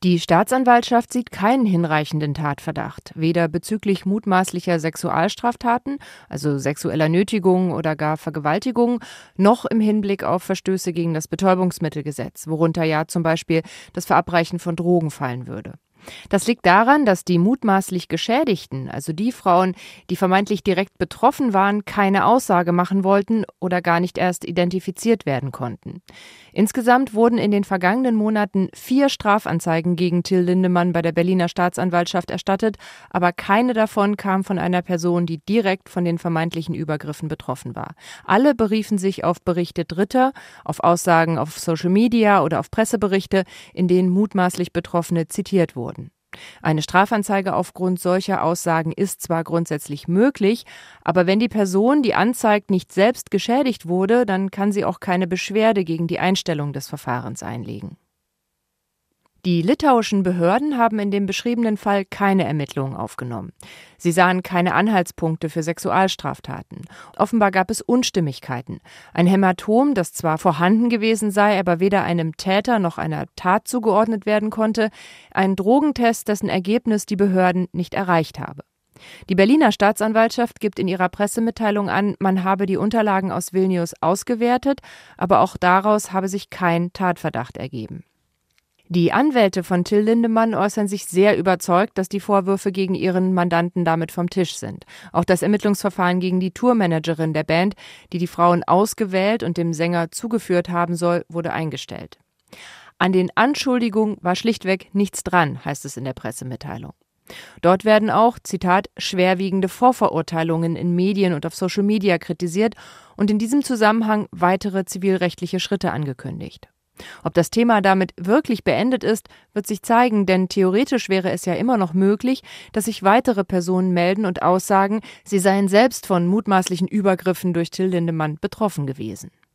Die Staatsanwaltschaft sieht keinen hinreichenden Tatverdacht, weder bezüglich mutmaßlicher Sexualstraftaten, also sexueller Nötigung oder gar Vergewaltigung, noch im Hinblick auf Verstöße gegen das Betäubungsmittelgesetz, worunter ja zum Beispiel das Verabreichen von Drogen fallen würde. Das liegt daran, dass die mutmaßlich Geschädigten, also die Frauen, die vermeintlich direkt betroffen waren, keine Aussage machen wollten oder gar nicht erst identifiziert werden konnten. Insgesamt wurden in den vergangenen Monaten 4 Strafanzeigen gegen Till Lindemann bei der Berliner Staatsanwaltschaft erstattet, aber keine davon kam von einer Person, die direkt von den vermeintlichen Übergriffen betroffen war. Alle beriefen sich auf Berichte Dritter, auf Aussagen auf Social Media oder auf Presseberichte, in denen mutmaßlich Betroffene zitiert wurden. Eine Strafanzeige aufgrund solcher Aussagen ist zwar grundsätzlich möglich, aber wenn die Person, die anzeigt, nicht selbst geschädigt wurde, dann kann sie auch keine Beschwerde gegen die Einstellung des Verfahrens einlegen. Die litauischen Behörden haben in dem beschriebenen Fall keine Ermittlungen aufgenommen. Sie sahen keine Anhaltspunkte für Sexualstraftaten. Offenbar gab es Unstimmigkeiten. Ein Hämatom, das zwar vorhanden gewesen sei, aber weder einem Täter noch einer Tat zugeordnet werden konnte. Ein Drogentest, dessen Ergebnis die Behörden nicht erreicht habe. Die Berliner Staatsanwaltschaft gibt in ihrer Pressemitteilung an, man habe die Unterlagen aus Vilnius ausgewertet, aber auch daraus habe sich kein Tatverdacht ergeben. Die Anwälte von Till Lindemann äußern sich sehr überzeugt, dass die Vorwürfe gegen ihren Mandanten damit vom Tisch sind. Auch das Ermittlungsverfahren gegen die Tourmanagerin der Band, die die Frauen ausgewählt und dem Sänger zugeführt haben soll, wurde eingestellt. An den Anschuldigungen war schlichtweg nichts dran, heißt es in der Pressemitteilung. Dort werden auch, Zitat, schwerwiegende Vorverurteilungen in Medien und auf Social Media kritisiert und in diesem Zusammenhang weitere zivilrechtliche Schritte angekündigt. Ob das Thema damit wirklich beendet ist, wird sich zeigen, denn theoretisch wäre es ja immer noch möglich, dass sich weitere Personen melden und aussagen, sie seien selbst von mutmaßlichen Übergriffen durch Till Lindemann betroffen gewesen.